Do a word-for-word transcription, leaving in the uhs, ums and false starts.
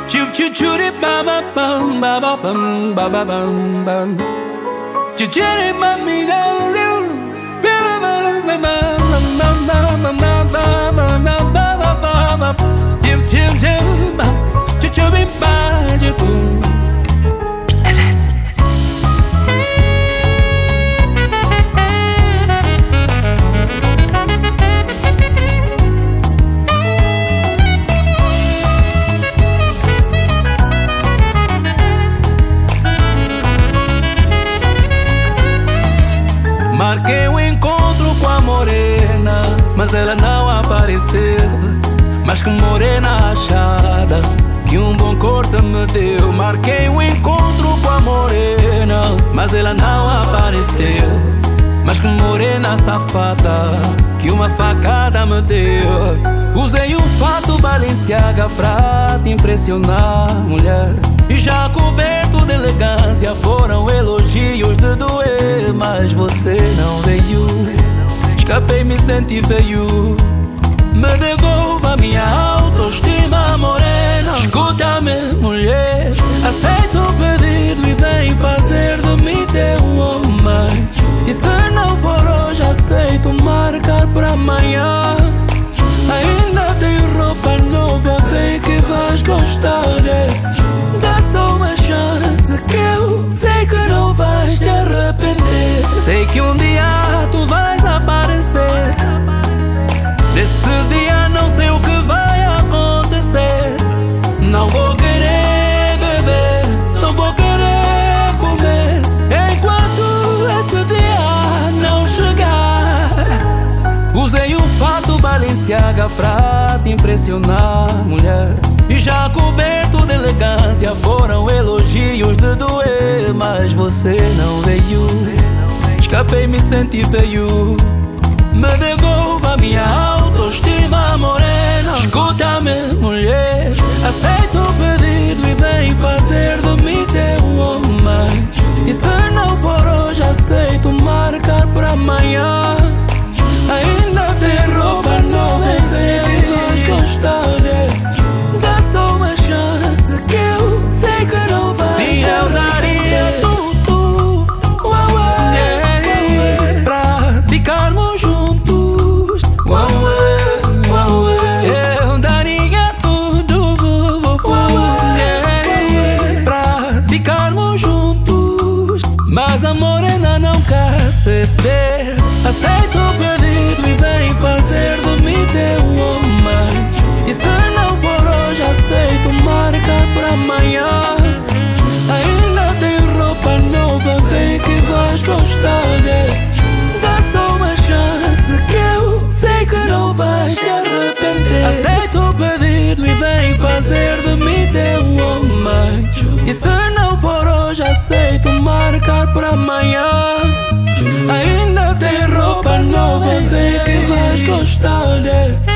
Choo choo choo de ba ba bum ba ba bum ba ba bum bum. Choo choo de ma mi na ru. Ba ba ba ba ba ba ba ba ba ba ba ba ba. Choo choo choo ba. Choo choo be ba choo choo. Marquei um encontro com a morena, mas ela não apareceu. Mas que morena achada, que um bom corte me deu. Marquei um encontro com a morena, mas ela não apareceu. Mas que morena safada, que uma facada me deu. Usei o fato Balenciaga pra te impressionar, mulher. E já coberto de elegância foram elogios de doer. Mas você não veio, escapei, me senti feio. Me devolva minha autoestima, morena. Escuta-me, mulher, aceita o pedido e vem fazer de mim teu homem. E se não for hoje, aceito marcar pra amanhã. Ainda tem roupa nova, sei que vais gostar, né? Dá só uma chance que eu sei que não vais te arrepender. Sei que um dia tu vais aparecer. Nesse dia não sei o que vai acontecer. Não vou querer beber, não vou querer comer enquanto esse dia não chegar. Usei o fato Balenciaga pra te impressionar, mulher. E já coberto de elegância foram elogios de doer. Mas você não veio, escapei, me senti feio. Me devolva minha autoestima, morena. Escuta-me, mulher, aceita o pedido e vem fazer de mim teu homem. E se não for hoje, aceito marcar pra amanhã. Ainda tem roupa nova, sei que vais gostar, né? Dá só uma chance que eu sei que não vais. Sim, eu daria tudo, uau, uau, yeah, pra ficarmos juntos, uau, uau, uau, eu daria tudo, uau, yeah, pra ficarmos juntos. Mas a morena não quer ceder. Aceita o pedido e vem fazer de mim teu homem. E se não for hoje, aceito marcar pra amanhã. Ainda tem roupa nova, sei que vais gostar, né? Dá só uma chance que eu sei que não vais te arrepender. Aceita o pedido e vem fazer de mim teu homem. E se não for hoje, aceito marcar pra amanhã. Ainda tem roupa nova, sei que vais gostar, né?